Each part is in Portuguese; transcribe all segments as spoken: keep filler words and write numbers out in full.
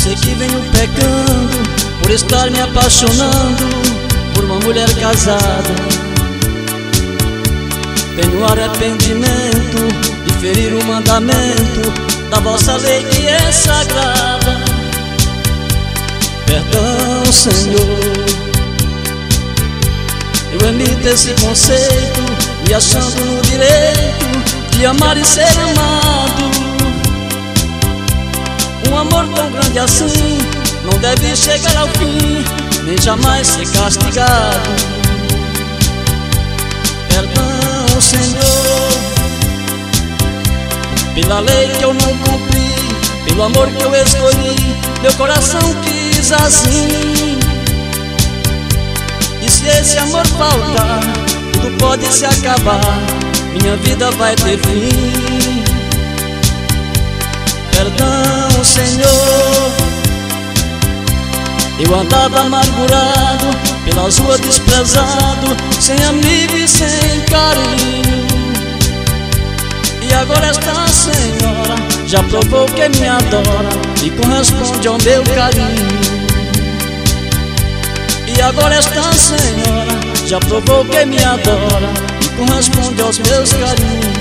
sei que venho pecando por estar me apaixonando por uma mulher casada. Tenho arrependimento de ferir o mandamento da vossa lei que é sagrada. Perdão, Senhor, eu emito esse conceito me achando no direito de amar e ser amado. Um amor tão grande assim não deve chegar ao fim, nem jamais ser castigado. Perdão, Senhor, pela lei que eu não cumpri, pelo amor que eu escolhi, meu coração quis assim. E se esse amor faltar, tudo pode se acabar, minha vida vai ter fim. Perdão, Senhor, eu andava amargurado, pelas ruas desprezado, sem amigo e sem carinho. E agora esta senhora já provou que me adora e corresponde ao meu carinho. E agora esta senhora já provou que me adora e corresponde aos meus carinhos.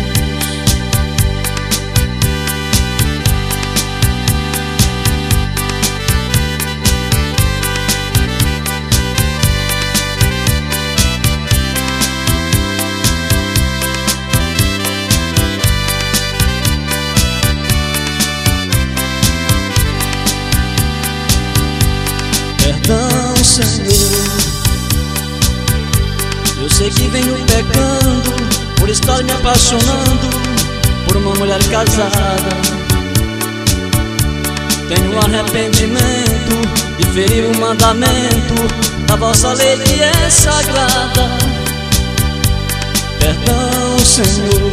Perdão, Senhor, eu sei que venho pecando por estar me apaixonando por uma mulher casada. Tenho arrependimento de ferir o mandamento da vossa lei que é sagrada. Perdão, Senhor,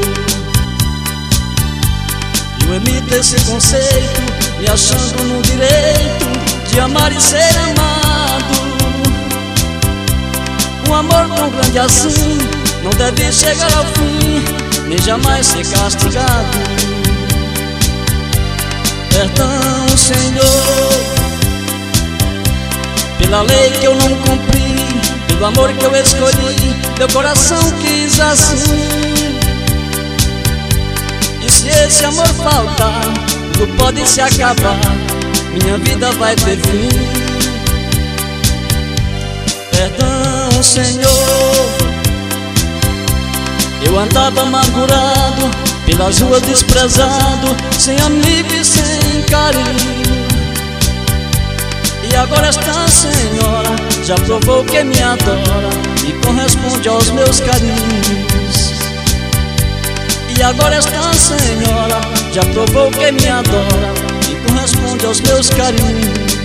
eu emito esse conceito me achando no direito de amar e ser amado. Um amor tão grande assim não deve chegar ao fim, nem jamais ser castigado. Perdão, Senhor, pela lei que eu não cumpri, pelo amor que eu escolhi, meu coração quis assim. E se esse amor faltar, tudo pode se acabar, minha vida vai ter fim. Perdão, Senhor, eu andava amargurado, pelas ruas desprezado, sem amigo e sem carinho. E agora esta senhora já provou que me adora e corresponde aos meus carinhos. E agora esta senhora já provou que me adora e corresponde aos meus carinhos.